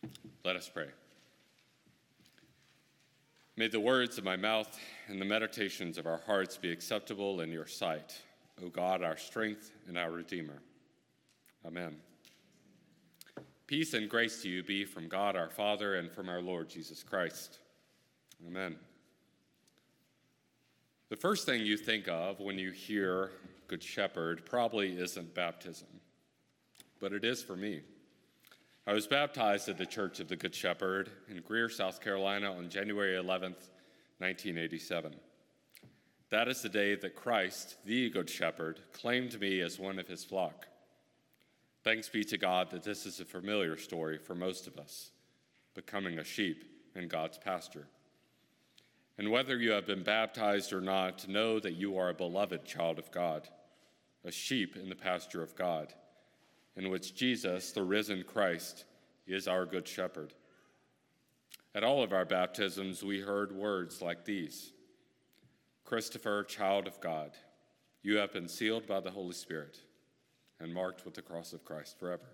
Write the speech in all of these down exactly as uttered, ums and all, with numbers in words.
Let us pray. May the words of my mouth and the meditations of our hearts be acceptable in your sight, O God, our strength and our Redeemer. Amen. Peace and grace to you be from God our Father and from our Lord Jesus Christ. Amen. The first thing you think of when you hear Good Shepherd probably isn't baptism, but it is for me. I was baptized at the Church of the Good Shepherd in Greer, South Carolina on January eleventh, nineteen eighty-seven. That is the day that Christ, the Good Shepherd, claimed me as one of his flock. Thanks be to God that this is a familiar story for most of us, becoming a sheep in God's pasture. And whether you have been baptized or not, know that you are a beloved child of God, a sheep in the pasture of God, in which Jesus, the risen Christ, is our good shepherd. At all of our baptisms, we heard words like these: Christopher, child of God, you have been sealed by the Holy Spirit and marked with the cross of Christ forever.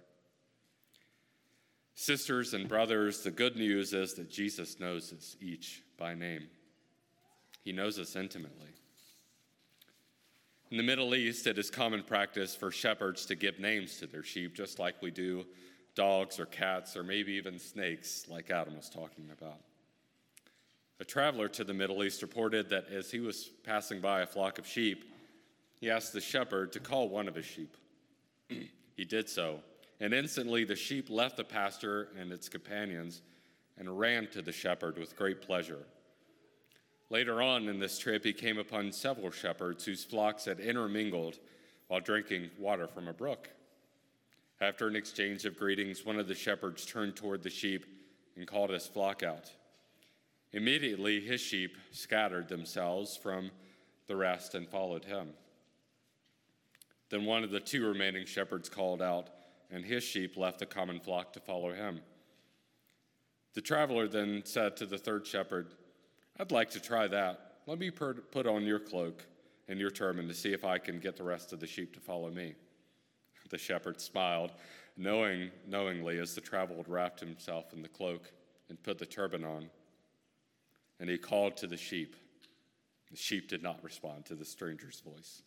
Sisters and brothers, the good news is that Jesus knows us each by name. He knows us intimately. In the Middle East, it is common practice for shepherds to give names to their sheep, just like we do dogs or cats or maybe even snakes, like Adam was talking about. A traveler to the Middle East reported that as he was passing by a flock of sheep, he asked the shepherd to call one of his sheep. He did so, and instantly the sheep left the pasture and its companions and ran to the shepherd with great pleasure. Later on in this trip, he came upon several shepherds whose flocks had intermingled while drinking water from a brook. After an exchange of greetings, one of the shepherds turned toward the sheep and called his flock out. Immediately, his sheep scattered themselves from the rest and followed him. Then one of the two remaining shepherds called out, and his sheep left the common flock to follow him. The traveler then said to the third shepherd, "I'd like to try that. Let me put on your cloak and your turban to see if I can get the rest of the sheep to follow me." The shepherd smiled, knowing knowingly as the traveler wrapped himself in the cloak and put the turban on. And he called to the sheep. The sheep did not respond to the stranger's voice.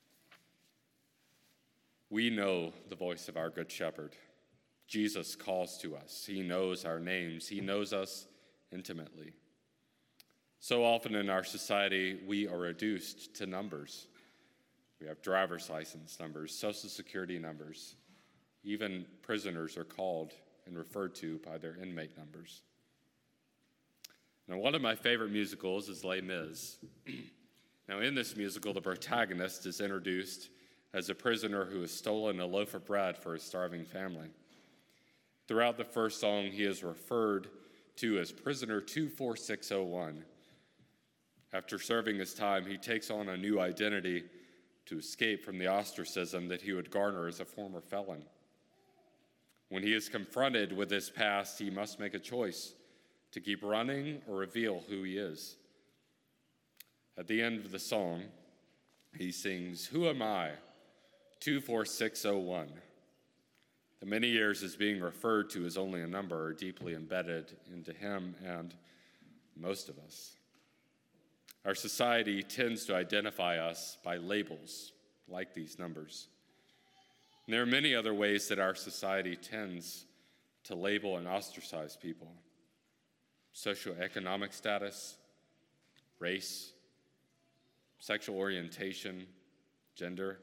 We know the voice of our good shepherd. Jesus calls to us. He knows our names. He knows us intimately. So often in our society, we are reduced to numbers. We have driver's license numbers, social security numbers. Even prisoners are called and referred to by their inmate numbers. Now, one of my favorite musicals is Les Mis. Now, in this musical, the protagonist is introduced as a prisoner who has stolen a loaf of bread for his starving family. Throughout the first song, he is referred to as prisoner two four six oh one. After serving his time, he takes on a new identity to escape from the ostracism that he would garner as a former felon. When he is confronted with his past, he must make a choice to keep running or reveal who he is. At the end of the song, he sings, "Who am I? two four six oh one. The many years as being referred to as only a number are deeply embedded into him and most of us. Our society tends to identify us by labels, like these numbers. And there are many other ways that our society tends to label and ostracize people. Socioeconomic status, race, sexual orientation, gender.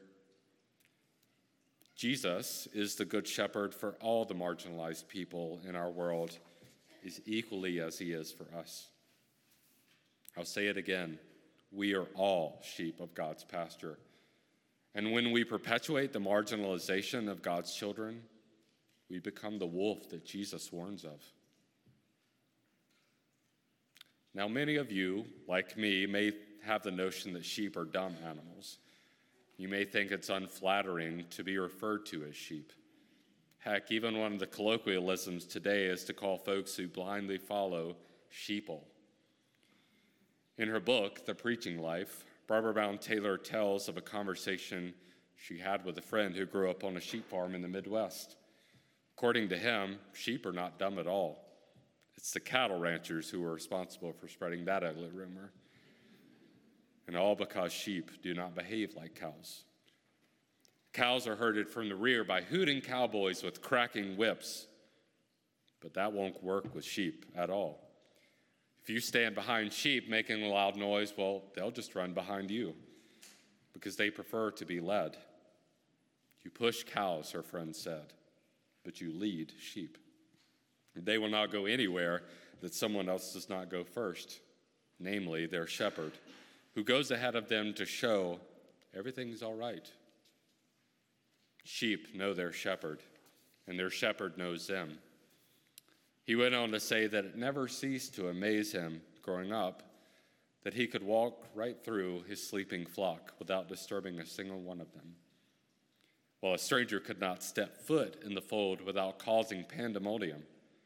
Jesus is the good shepherd for all the marginalized people in our world, as equally as he is for us. I'll say it again. We are all sheep of God's pasture. And when we perpetuate the marginalization of God's children, we become the wolf that Jesus warns of. Now, many of you, like me, may have the notion that sheep are dumb animals. You may think it's unflattering to be referred to as sheep. Heck, even one of the colloquialisms today is to call folks who blindly follow sheeple. In her book, The Preaching Life, Barbara Brown Taylor tells of a conversation she had with a friend who grew up on a sheep farm in the Midwest. According to him, sheep are not dumb at all. It's the cattle ranchers who are responsible for spreading that ugly rumor. And all because sheep do not behave like cows. Cows are herded from the rear by hooting cowboys with cracking whips. But that won't work with sheep at all. If you stand behind sheep making a loud noise, well, they'll just run behind you because they prefer to be led. You push cows, her friend said, but you lead sheep. They will not go anywhere that someone else does not go first, namely their shepherd, who goes ahead of them to show everything's all right. Sheep know their shepherd, and their shepherd knows them. He went on to say that it never ceased to amaze him growing up that he could walk right through his sleeping flock without disturbing a single one of them, while a stranger could not step foot in the fold without causing pandemonium.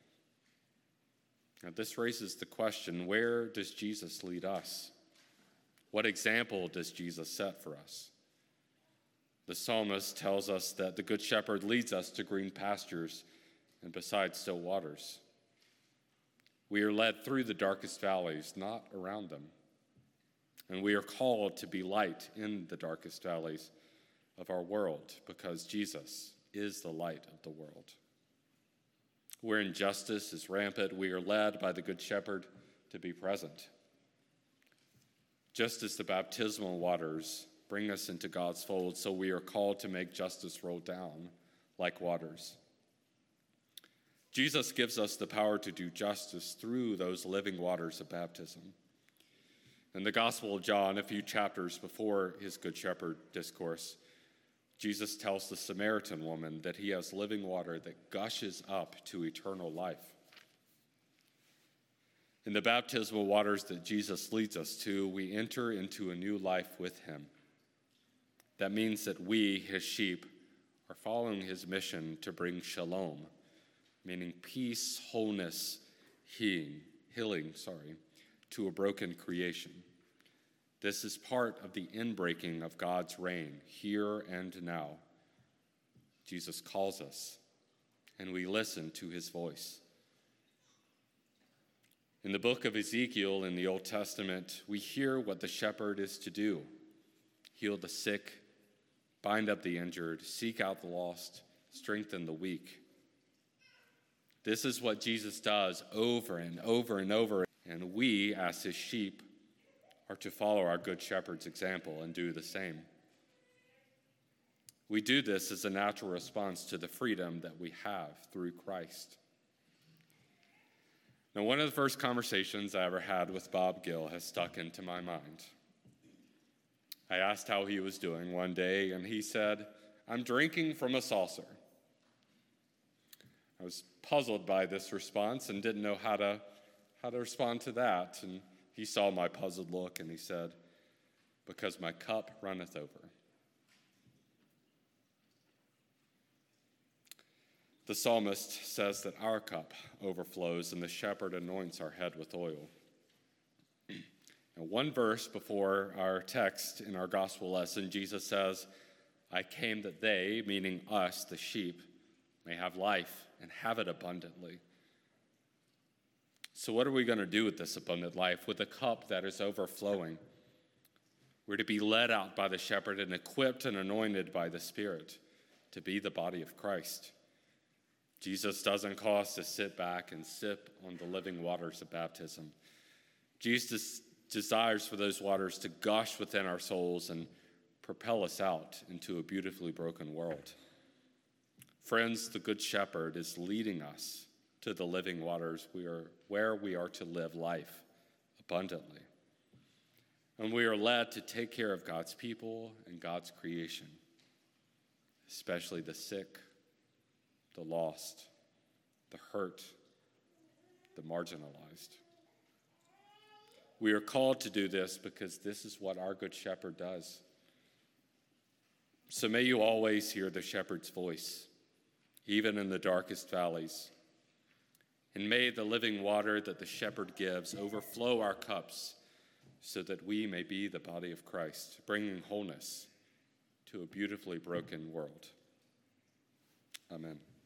Now, this raises the question, where does Jesus lead us? What example does Jesus set for us? The psalmist tells us that the Good Shepherd leads us to green pastures and beside still waters. We are led through the darkest valleys, not around them. And we are called to be light in the darkest valleys of our world because Jesus is the light of the world. Where injustice is rampant, we are led by the Good Shepherd to be present. Just as the baptismal waters bring us into God's fold, so we are called to make justice roll down like waters. Jesus gives us the power to do justice through those living waters of baptism. In the Gospel of John, a few chapters before his Good Shepherd discourse, Jesus tells the Samaritan woman that he has living water that gushes up to eternal life. In the baptismal waters that Jesus leads us to, we enter into a new life with him. That means that we, his sheep, are following his mission to bring shalom, meaning peace, wholeness, healing, healing, sorry, to a broken creation. This is part of the inbreaking of God's reign, here and now. Jesus calls us, and we listen to his voice. In the book of Ezekiel in the Old Testament, we hear what the shepherd is to do: heal the sick, bind up the injured, seek out the lost, strengthen the weak. This is what Jesus does over and over and over, and we, as his sheep, are to follow our Good Shepherd's example and do the same. We do this as a natural response to the freedom that we have through Christ. Now, one of the first conversations I ever had with Bob Gill has stuck into my mind. I asked how he was doing one day, and he said, "I'm drinking from a saucer." I was puzzled by this response and didn't know how to, how to respond to that. And he saw my puzzled look, and he said, "Because my cup runneth over." The psalmist says that our cup overflows and the shepherd anoints our head with oil. Now, one verse before our text in our gospel lesson, Jesus says, "I came that they," meaning us, the sheep, "may have life and have it abundantly." So what are we going to do with this abundant life, with a cup that is overflowing? We're to be led out by the shepherd and equipped and anointed by the Spirit to be the body of Christ. Jesus doesn't call us to sit back and sip on the living waters of baptism. Jesus desires for those waters to gush within our souls and propel us out into a beautifully broken world. Friends, the Good Shepherd is leading us to the living waters we are, where we are to live life abundantly. And we are led to take care of God's people and God's creation, especially the sick, the lost, the hurt, the marginalized. We are called to do this because this is what our Good Shepherd does. So may you always hear the shepherd's voice, even in the darkest valleys. And may the living water that the shepherd gives overflow our cups so that we may be the body of Christ, bringing wholeness to a beautifully broken world. Amen.